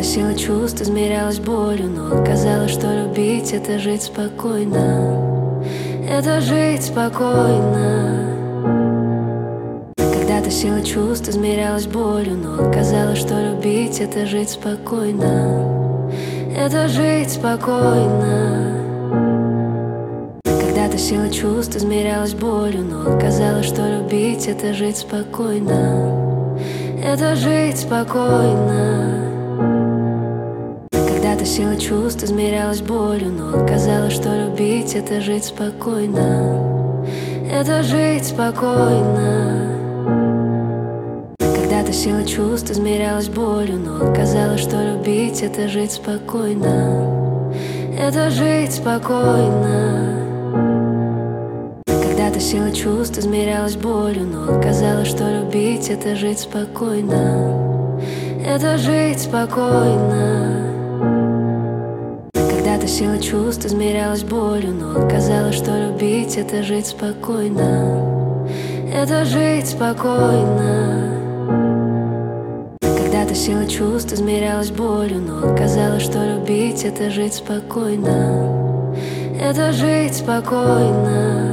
Когда-то сила чувств измерялась болью, но казалось, что любить — это жить спокойно. Это жить спокойно. Когда-то сила чувств измерялась болью, но казалось, что любить — это жить спокойно. Это жить спокойно. Когда-то сила чувств измерялась болью, но казалось, что любить — это жить спокойно. Это жить спокойно. Когда-то сила чувств измерялась болью, но казалось, что любить — это жить спокойно. Это жить спокойно. Когда-то сила чувств измерялась болью, но казалось, что любить — это жить спокойно. Это жить спокойно. Когда-то сила чувств измерялась болью, но казалось, что любить — это жить спокойно. Это жить спокойно. Когда-то сила чувств измерялась болью, но казалось, что любить — это жить спокойно. Это жить спокойно. Когда-то сила чувств измерялась болью, но казалось, что любить — это жить спокойно. Это жить спокойно.